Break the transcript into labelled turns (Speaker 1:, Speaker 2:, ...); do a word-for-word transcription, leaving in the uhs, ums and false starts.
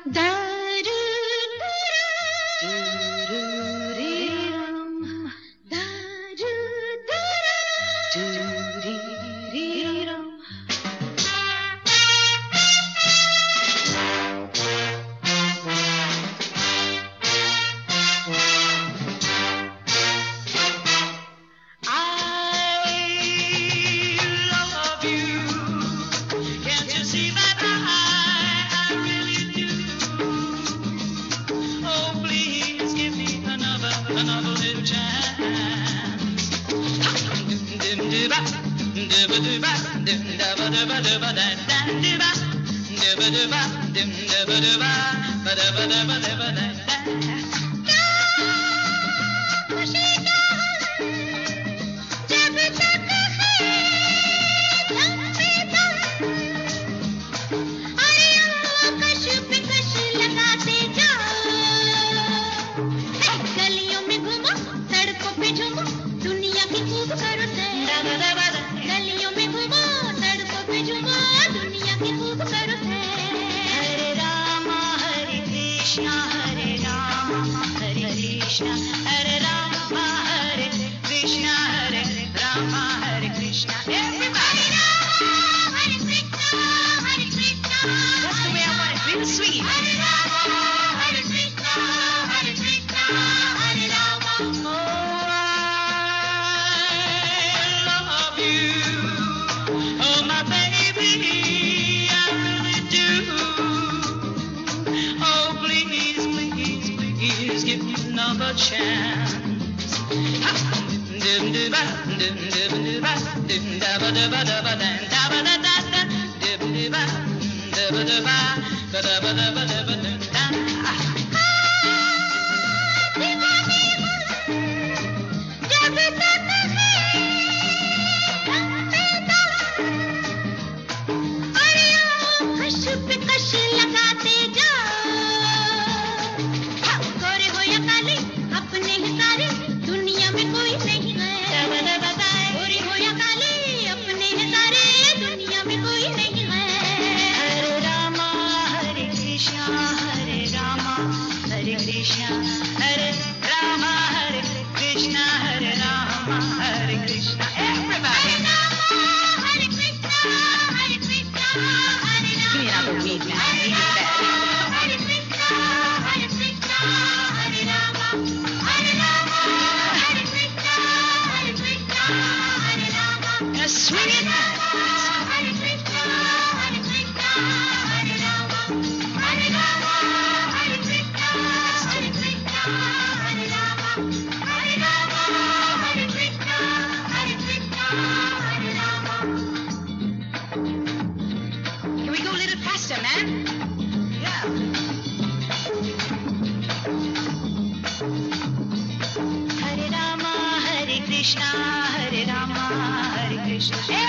Speaker 1: Daru Duriram, Daru Duriram.
Speaker 2: Another little chance. Dim diba, diba diba, dim diba diba diba da da diba, diba diba, dim diba diba, ba diba diba diba da da.
Speaker 1: खुशी का जब तक है दम पे दम, अरे कश पे कश लगाते जाओ, गलियों में घूमो सड़कों पे झूमो दुनिया की खूब करो सैर, गलियों में घूमो सड़कों पे झूमो दुनिया की खूब करो सैर। हरे रामा हरे कृष्णा हरे रामा हरे कृष्णा हरे रामा हरे कृष्णा हरे रामा हरे Krishna. Everybody! Hare Krishna, Hare Krishna. That's the way I want it, real sweet. Hare Rama, Hare Krishna, Hare Krishna, Hare Rama.
Speaker 2: Oh, I love you, oh my baby, I really do. Oh please, please, please give me another chance. Dim diba, dim diba diba, dim daba diba diba dan daba da da da, dim diba, diba diba, ba diba diba diba dan da.
Speaker 1: दीवानी हूँ जब तक है दम पे दम, अरे कश पे कश लगाते जाओ, गोरे हो या काले अपने ही सारे दुनिया में कोई नहीं है, गोरे हो या काले अपने ही सारे दुनिया में कोई नहीं है। हरे रामा हरे कृष्णा हरे रामा हरे कृष्णा हरे रामा हरे कृष्णा हरे रामा हरे Krishna. Everybody! Hare Rama Hare Krishna Hare Krishna Hare Rama. Give me another weed now. I need it bad. Hare Krishna Hare Krishna Hare Rama Hare Rama Hare Krishna Hare Krishna Hare Rama.
Speaker 2: Now swing it.
Speaker 1: Hare Krishna Hare Krishna Hare Rama Hare Rama Hare Krishna Hare Krishna Hare Rama Hare Rama Hare Krishna Hare Krishna Hare Rama.
Speaker 2: Can we go a little faster, man? Yeah.
Speaker 1: Hare Rama Hare Krishna Hare Rama Hare Krishna.